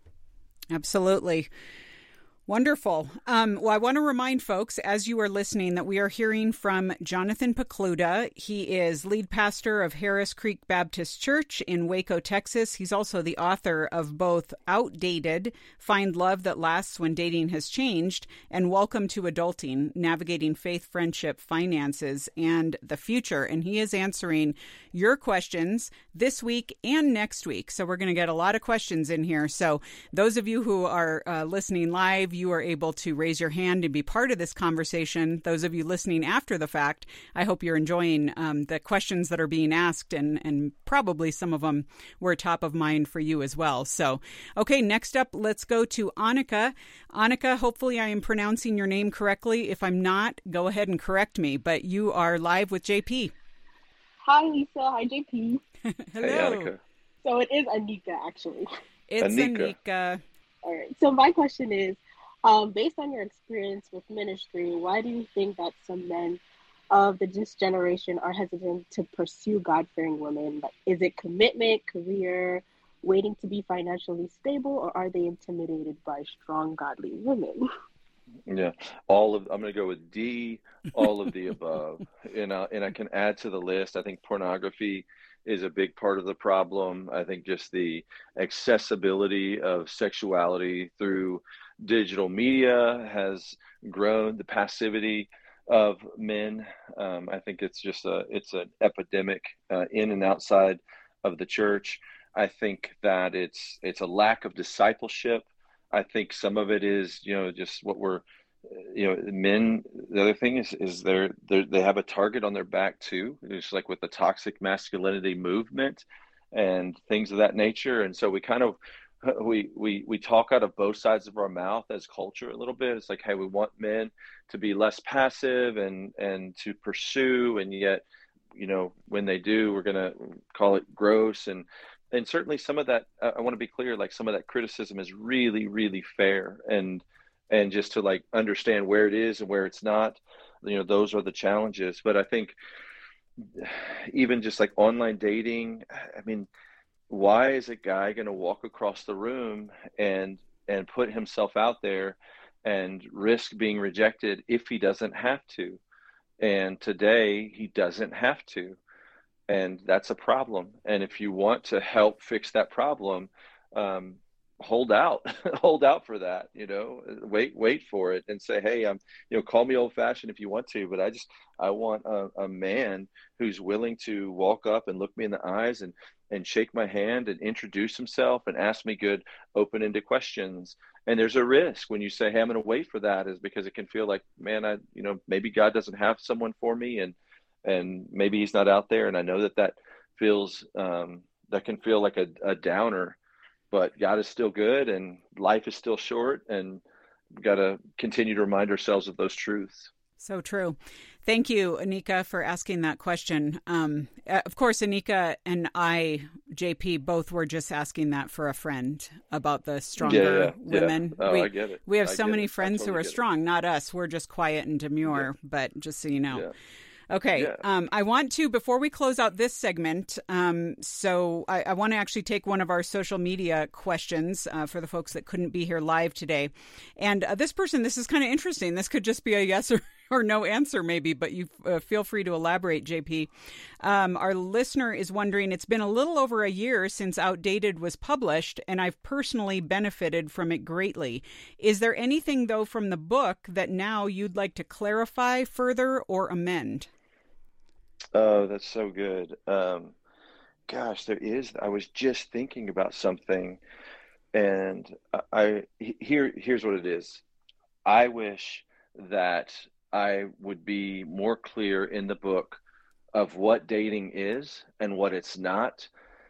Absolutely. Wonderful. Um, well, I want to remind folks, as you are listening, that we are hearing from Jonathan Pokluda. He is lead pastor of Harris Creek Baptist Church in Waco, Texas. He's also the author of both Outdated, Find Love That Lasts When Dating Has Changed, and Welcome to Adulting, Navigating Faith, Friendship, Finances, and the Future. And he is answering your questions this week and next week. So we're going to get a lot of questions in here. So those of you who are uh, listening live, you are able to raise your hand and be part of this conversation. Those of you listening after the fact, I hope you're enjoying um, the questions that are being asked, and, and probably some of them were top of mind for you as well. So, okay, next up, let's go to Annika. Annika, hopefully I am pronouncing your name correctly. If I'm not, go ahead and correct me, but you are live with J P. Hi, Lisa. Hi, J P. Hello. Hey, Annika. So it is Anika, actually. It's Anika. Anika. All right. So my question is, um, based on your experience with ministry, why do you think that some men of the this generation are hesitant to pursue God-fearing women? Like, is it commitment, career, waiting to be financially stable, or are they intimidated by strong, godly women? Yeah, all of, I'm going to go with D, all of the above. And, uh, and I can add to the list, I think pornography is a big part of the problem. I think just the accessibility of sexuality through digital media has grown the passivity of men. Um, I think it's just a, it's an epidemic uh, in and outside of the church. I think that it's it's a lack of discipleship. I think some of it is, you know, just what we're, you know, men. The other thing is is they're, they're they have a target on their back too. It's like with the toxic masculinity movement and things of that nature. And so we kind of we we we talk out of both sides of our mouth as culture a little bit. It's like, hey, we want men to be less passive and and to pursue, and yet, you know, when they do, we're gonna call it gross. And and certainly some of that, I want to be clear, like some of that criticism is really, really fair. And and just to like understand where it is and where it's not, you know, those are the challenges. But I think even just like online dating, I mean, why is a guy going to walk across the room and and put himself out there and risk being rejected if he doesn't have to? And today he doesn't have to. And that's a problem. And if you want to help fix that problem, um, hold out, hold out for that, you know, wait, wait for it and say, hey, I'm, you know, call me old fashioned if you want to, but I just, I want a, a man who's willing to walk up and look me in the eyes and, and shake my hand and introduce himself and ask me good, open-ended questions. And there's a risk when you say, hey, I'm going to wait for that, is because it can feel like, man, I, you know, maybe God doesn't have someone for me, and, and maybe he's not out there. And I know that that feels, um, that can feel like a, a downer. But God is still good and life is still short, and we've got to continue to remind ourselves of those truths. So true. Thank you, Anika, for asking that question. Um, of course, Anika and I, J P, both were just asking that for a friend about the stronger yeah, yeah, women. Yeah. Oh, we, I get it. We have I so many it. friends totally who are strong, it. not us. We're just quiet and demure, yeah. But just so you know. Yeah. Okay. Yeah. Um, I want to, before we close out this segment, um, so I, I want to actually take one of our social media questions uh, for the folks that couldn't be here live today. And uh, this person, this is kind of interesting. This could just be a yes or, or no answer maybe, but you uh, feel free to elaborate, J P. Um, our listener is wondering, it's been a little over a year since Outdated was published, and I've personally benefited from it greatly. Is there anything, though, from the book that now you'd like to clarify further or amend? Oh, that's so good. Um, gosh, there is. I was just thinking about something, and I, I here here's what it is. I wish that I would be more clear in the book of what dating is and what it's not,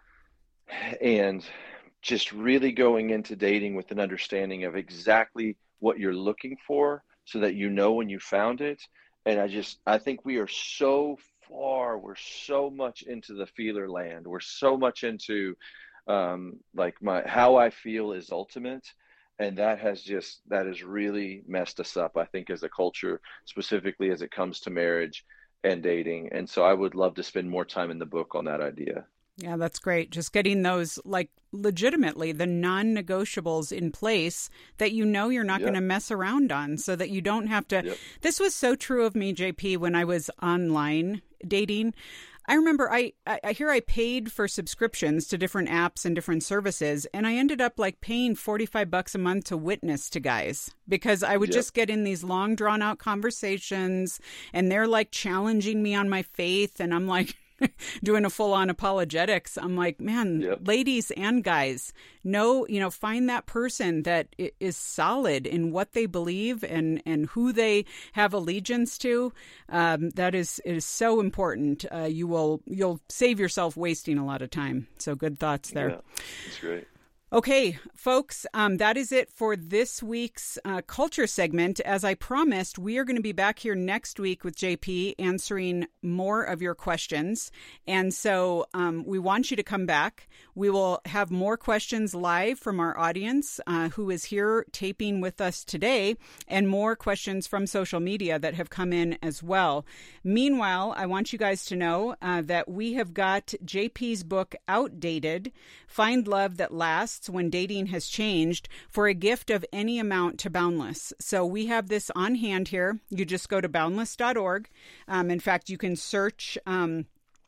and just really going into dating with an understanding of exactly what you're looking for, so that you know when you found it. And I just I think we are so far, we're so much into the feeler land. We're so much into um, like my, how I feel is ultimate. And that has just, that has really messed us up, I think, as a culture, specifically as it comes to marriage and dating. And so I would love to spend more time in the book on that idea. Yeah, that's great. Just getting those, like, legitimately the non-negotiables in place that you know you're not Yep. going to mess around on, so that you don't have to. Yep. This was so true of me, J P, when I was online dating. I remember I, I, I hear I paid for subscriptions to different apps and different services, and I ended up like paying forty-five bucks a month to witness to guys, because I would Yep. just get in these long drawn out conversations, and they're like challenging me on my faith, and I'm like doing a full-on apologetics. I'm like, man, Yep. ladies and guys, know, you know, find that person that i- is solid in what they believe and, and who they have allegiance to. Um, that is, is so important. Uh, you will, you'll save yourself wasting a lot of time. So good thoughts there. Yeah, that's great. Okay, folks, um, that is it for this week's uh, culture segment. As I promised, we are going to be back here next week with J P answering more of your questions. And so um, we want you to come back. We will have more questions live from our audience uh, who is here taping with us today, and more questions from social media that have come in as well. Meanwhile, I want you guys to know uh, that we have got J P's book, Outdated, Find Love That Lasts When Dating Has Changed, for a gift of any amount to Boundless. So we have this on hand here. You just go to boundless dot org. Um, in fact, you can search... Um,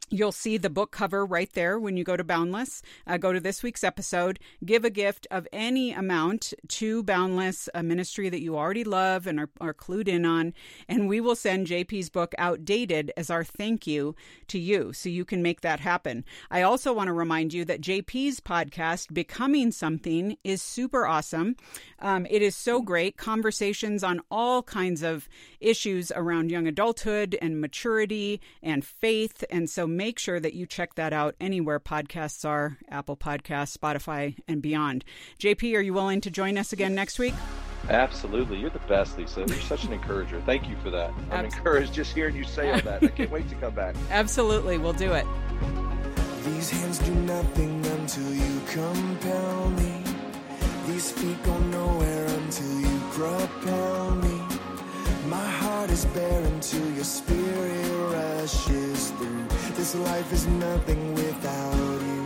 You'll see the book cover right there when you go to Boundless. Uh, go to this week's episode. Give a gift of any amount to Boundless, a ministry that you already love and are, are clued in on. And we will send J P's book Outdated as our thank you to you, so you can make that happen. I also want to remind you that J P's podcast, Becoming Something, is super awesome. Um, it is so great. Conversations on all kinds of issues around young adulthood and maturity and faith. And so make sure that you check that out anywhere podcasts are, Apple Podcasts, Spotify, and beyond. J P, are you willing to join us again next week? Absolutely. You're the best, Lisa. You're such an encourager. Thank you for that. I'm Absolutely. encouraged just hearing you say all that. I can't wait to come back. Absolutely. We'll do it. These hands do nothing until you compel me. These feet go nowhere until you propel me. My heart is bare until your spirit rushes through. This life is nothing without you.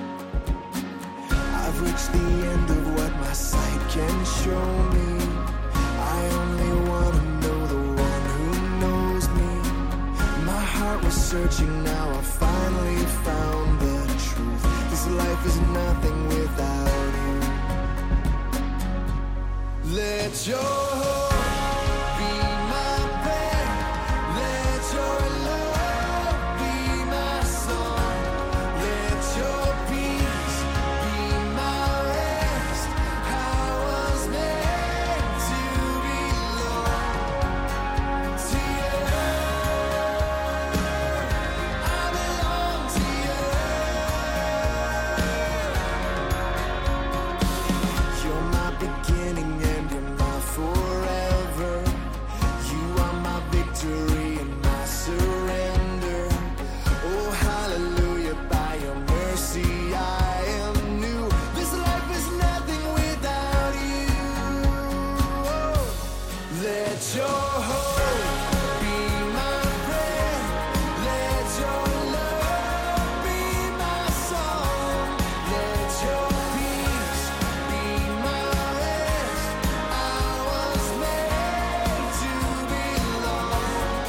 I've reached the end of what my sight can show me. I only want to know the one who knows me. My heart was searching, now I finally found the truth. This life is nothing without you. Let your hope be my prayer. Let your love be my song. Let your peace be my rest. I was meant to belong to you. I belong to you. You're my beginning and you're my forever. You are my victory and my surrender. Oh, hallelujah, by your mercy I am new. This life is nothing without you. Oh, let your hope be my prayer. Let your love be my song. Let your peace be my rest. I was made to belong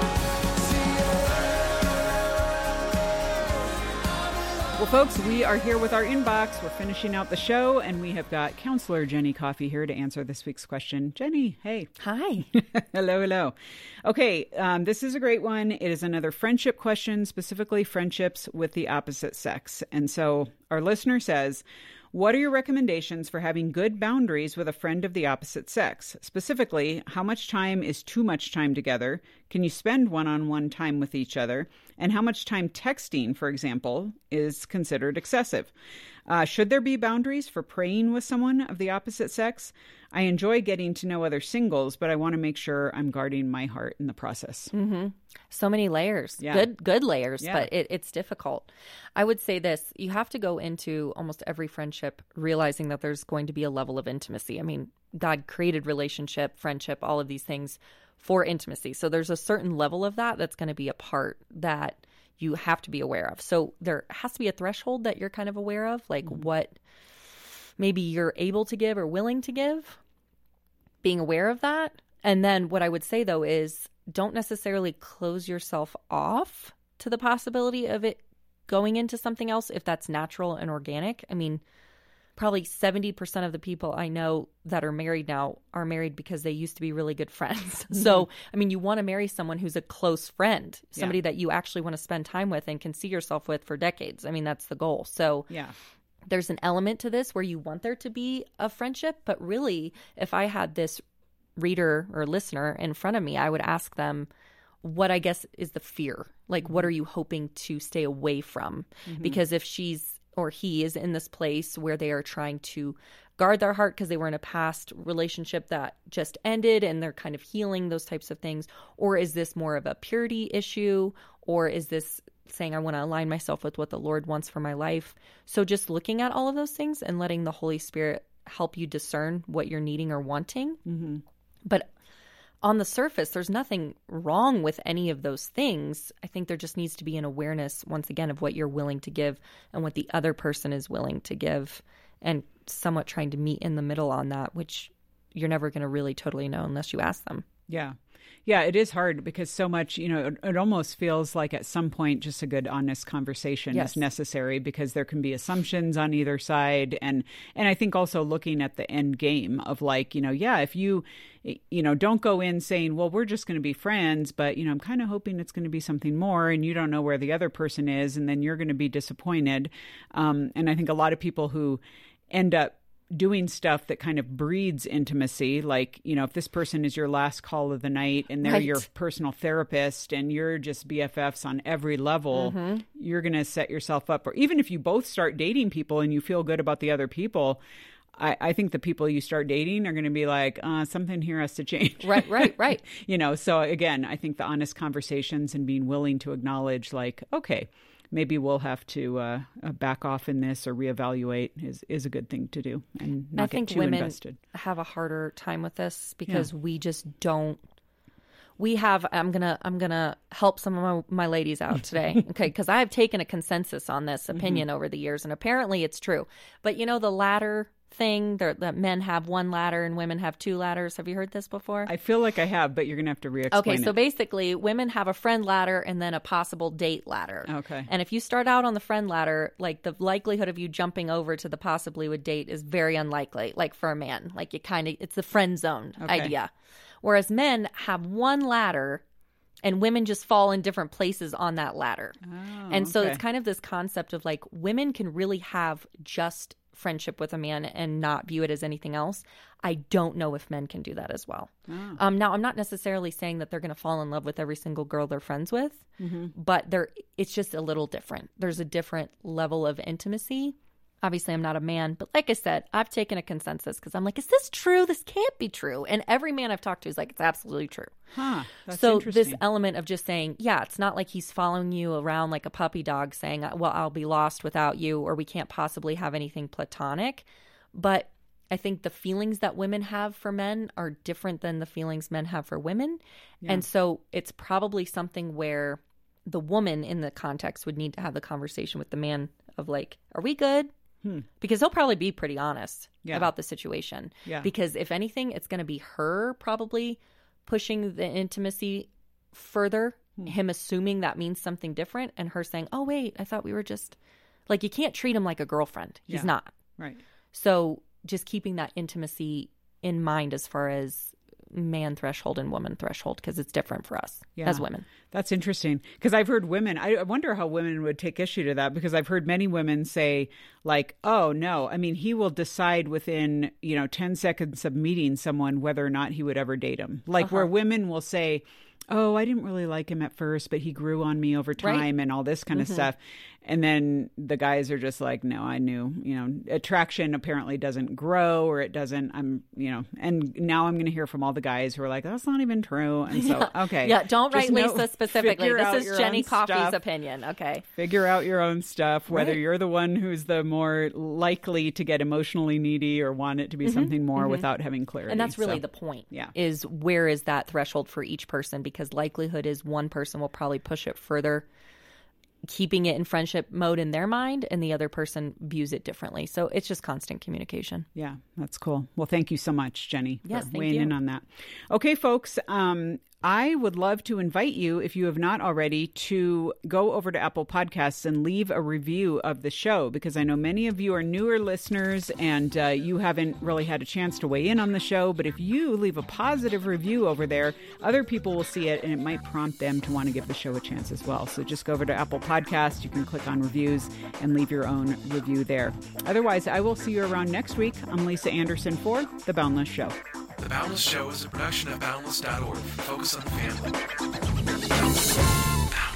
to you. Well, folks, we are here with our inbox. We're finishing out the show, and we have got Counselor Jenny Coffey here to answer this week's question. Jenny, hey. Hi. Hello, hello. Okay, um, this is a great one. It is another friendship question, specifically friendships with the opposite sex. And so our listener says, what are your recommendations for having good boundaries with a friend of the opposite sex? Specifically, how much time is too much time together? Can you spend one-on-one time with each other? And how much time texting, for example, is considered excessive? Uh, should there be boundaries for praying with someone of the opposite sex? I enjoy getting to know other singles, but I want to make sure I'm guarding my heart in the process. Mm-hmm. So many layers, Yeah. good, good layers, Yeah. but it, it's difficult. I would say this, you have to go into almost every friendship realizing that there's going to be a level of intimacy. I mean, God created relationship, friendship, all of these things for intimacy. So there's a certain level of that that's going to be a part that you have to be aware of. So there has to be a threshold that you're kind of aware of, like Mm-hmm. what maybe you're able to give or willing to give, being aware of that. And then what I would say, though, is don't necessarily close yourself off to the possibility of it going into something else if that's natural and organic. I mean, probably seventy percent of the people I know that are married now are married because they used to be really good friends. So, I mean, you want to marry someone who's a close friend, somebody Yeah. that you actually want to spend time with and can see yourself with for decades. I mean, that's the goal. So, Yeah. there's an element to this where you want there to be a friendship, but really, if I had this reader or listener in front of me, I would ask them what I guess is the fear. Like, what are you hoping to stay away from? Mhm. Because if she's or he is in this place where they are trying to guard their heart because they were in a past relationship that just ended and they're kind of healing those types of things, or is this more of a purity issue, or is this saying I want to align myself with what the Lord wants for my life? So just looking at all of those things and letting the Holy Spirit help you discern what you're needing or wanting. Mm-hmm. But on the surface, there's nothing wrong with any of those things. I think there just needs to be an awareness, once again, of what you're willing to give and what the other person is willing to give, and somewhat trying to meet in the middle on that, which you're never going to really totally know unless you ask them. Yeah. Yeah, it is hard because so much, you know, it, it almost feels like at some point just a good, honest conversation Yes. is necessary because there can be assumptions on either side. And, and I think also looking at the end game of like, you know, yeah, if you, you know, don't go in saying, well, we're just going to be friends, but, you know, I'm kind of hoping it's going to be something more and you don't know where the other person is and then you're going to be disappointed. Um, and I think a lot of people who end up doing stuff that kind of breeds intimacy, like, you know, if this person is your last call of the night and they're Right. your personal therapist and you're just B F Fs on every level, Mhm. you're going to set yourself up. Or even if you both start dating people and you feel good about the other people, I, I think the people you start dating are going to be like, uh, something here has to change. Right, right, right. You know, so again, I think the honest conversations and being willing to acknowledge like, okay, maybe we'll have to uh, uh, back off in this or reevaluate is, is a good thing to do and not I think get too women invested. have a harder time with this because we just don't. We have. I'm gonna. I'm gonna help some of my, my ladies out today, okay? Because I've taken a consensus on this opinion over the years, and apparently it's true. But you know the ladder thing that that men have one ladder and women have two ladders. Have you heard this before? I feel like I have, but you're going to have to re-explain Okay, so it. basically, women have a friend ladder and then a possible date ladder. Okay. And if you start out on the friend ladder, like the likelihood of you jumping over to the possibly would date is very unlikely, like for a man. Like you kind of, it's the friend zone Okay. idea. Whereas men have one ladder and women just fall in different places on that ladder. Oh, and so okay. it's kind of this concept of like women can really have just friendship with a man and not view it as anything else. I don't know if men can do that as well. Oh. Um, now, I'm not necessarily saying that they're going to fall in love with every single girl they're friends with, Mhm. but they're, it's just a little different. There's a different level of intimacy. Obviously, I'm not a man, but like I said, I've taken a consensus because I'm like, is this true? This can't be true. And every man I've talked to is like, it's absolutely true. Huh. That's So interesting. this element of just saying, yeah, it's not like he's following you around like a puppy dog saying, well, I'll be lost without you, or we can't possibly have anything platonic. But I think the feelings that women have for men are different than the feelings men have for women. Yeah. And so it's probably something where the woman in the context would need to have the conversation with the man of like, are we good? Hmm. Because he'll probably be pretty honest Yeah. about the situation. Yeah. Because if anything, it's going to be her probably pushing the intimacy further, Hmm. him assuming that means something different, and her saying, oh, wait, I thought we were just like, you can't treat him like a girlfriend. He's Yeah. not. Right. So just keeping that intimacy in mind as far as man threshold and woman threshold, because it's different for us Yeah. as women. That's interesting because I've heard women, I I wonder how women would take issue to that because I've heard many women say like, oh no, I mean, he will decide within, you know, ten seconds of meeting someone whether or not he would ever date him. Like Uh-huh. where women will say, oh, I didn't really like him at first, but he grew on me over time Right. and all this kind of Mhm. stuff. And then the guys are just like, no, I knew, you know, attraction apparently doesn't grow or it doesn't, I'm, you know, and now I'm going to hear from all the guys who are like, that's not even true. And so, Yeah. okay. Yeah, don't just write know- Lisa specifically. figure out This your is Jenny own Coffey's stuff. opinion. Okay. Figure out your own stuff, whether Right. you're the one who's the more likely to get emotionally needy or want it to be Mhm, something more mhm. without having clarity. And that's really So, the point. Yeah. Is where is that threshold for each person? Because likelihood is one person will probably push it further, keeping it in friendship mode in their mind, and the other person views it differently. So it's just constant communication. Yeah, that's cool. Well, thank you so much, Jenny, Yes, for thank weighing you. in on that. Okay, folks, um, I would love to invite you, if you have not already, to go over to Apple Podcasts and leave a review of the show, because I know many of you are newer listeners and uh, you haven't really had a chance to weigh in on the show. But if you leave a positive review over there, other people will see it and it might prompt them to want to give the show a chance as well. So just go over to Apple Podcasts. You can click on reviews and leave your own review there. Otherwise, I will see you around next week. I'm Lisa Anderson for The Boundless Show. The Boundless Show is a production of boundless dot org. Focus on the family. Boundless.